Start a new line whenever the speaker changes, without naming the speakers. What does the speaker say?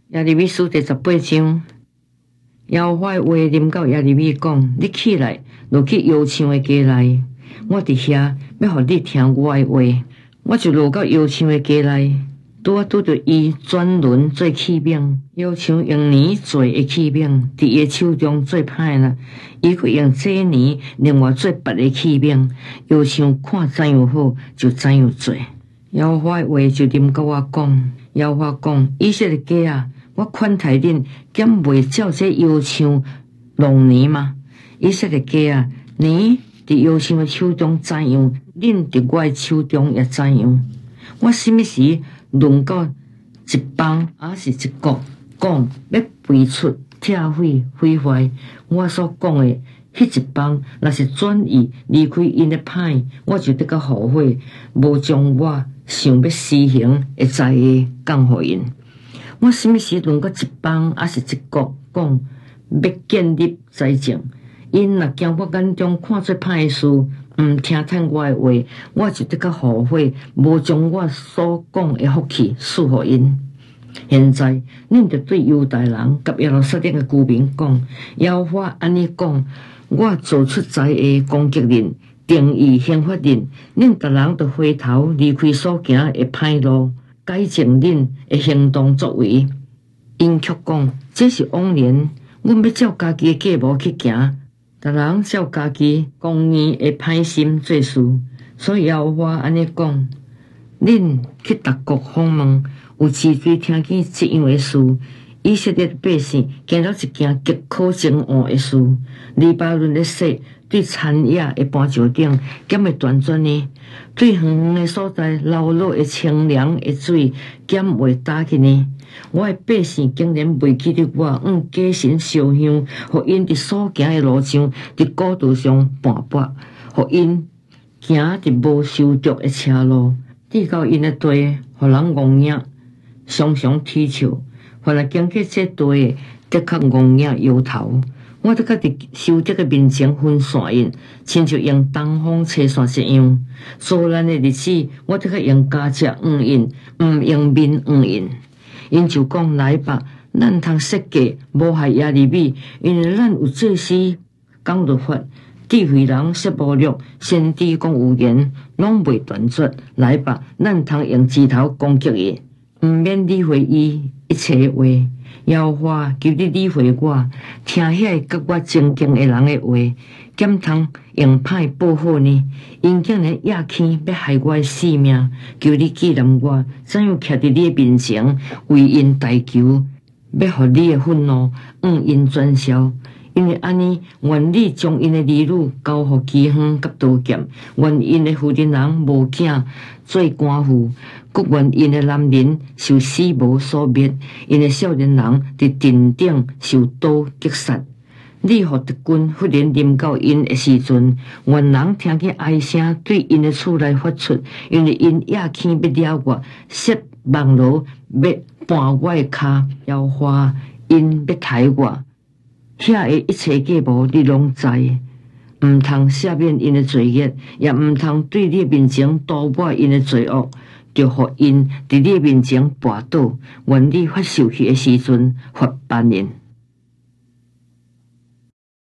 耶利米书第18章，耶和华的话临到耶利米讲：你起来，落去窑厂的家内，我伫遐要互你听我的话。我就落到窑厂的家内，拄着伊转轮做器皿，窑厂用泥做的器皿，伫伊手中做歹啦。伊佫用这泥另外做别的器皿，窑厂看怎样好就怎样做。耶和华的话就临到我讲：耶和华讲，以色列家啊，我款待恁，敢袂照这窑厂弄泥吗？以色列家啊，泥伫窑厂的手中怎样，恁伫我的手中也怎样。我什么时轮到一邦还是一国讲要飞出拆毁毁坏，我所讲的迄一邦若是转意离开因的歹，我就得个后悔，无将我想要施行的在下降互因。我什么时轮到一邦还是一国讲要建立财政，因若惊我眼中看做歹的事，毋听趁我的话，我就得个后悔，无将我所讲的福气赐互因。现在恁着对犹大人甲耶路撒冷的居民讲：耶和华安尼讲，我做出在下攻击恁，定义刑罚恁，恁逐人着回头离开所行的歹路，改正恁的行动作为。因却讲：这是枉然，阮要照家己的计谋去行，逐人照家己公义的歹心做事。所以耶和华安尼讲：恁去逐国访问，有时阵听见这样的事。以色列百姓行了一件极可憎恶的事，黎巴嫩的雪对田野的磐石顶减会断绝呢？对远远的所在流落的清凉的水减会打去呢？我的百姓竟然袂记得我，假神烧香，互因伫所行的路上伫高度上跋跋，互因行伫无修筑的车路，滴到因的地，互人戆影，常常啼笑。凡来经过这地，的确戆影摇头。我得较伫修德的面前分散因，亲像用东风吹散一样。遭难的日子，我得较用家只黄因，毋用面黄因。因就讲：来吧，咱通设计无害耶利米，因为咱有祭司讲律法，智慧人说无略，先知讲预言，拢袂断绝。来吧，咱通用指头攻击伊，毋免理会伊一切话。耶和华求你理会我，听遐甲我尊敬的人的话，敢通用歹报好呢？因竟然野起要害我的性命，求你纪念我，怎样徛伫你的面前，为因代求，要互你的愤怒因转消。因为安尼，愿你将因的儿女交互饥荒甲刀剑，愿因的妇人无囝做官妇，各愿因的男人受死无所灭，因的少年人伫阵顶受刀击杀。你互敌军忽然临到因的时阵，愿人听见哀声对因的厝内发出，因为因野起要了我，设网罗要绊我的骹，摇花因要抬我。遐的一切计谋，你拢知，毋通赦免因的罪孽，也毋通对你面前多抹因的罪恶，就互因伫你面前跋倒。愿你发受气的时阵，发办因。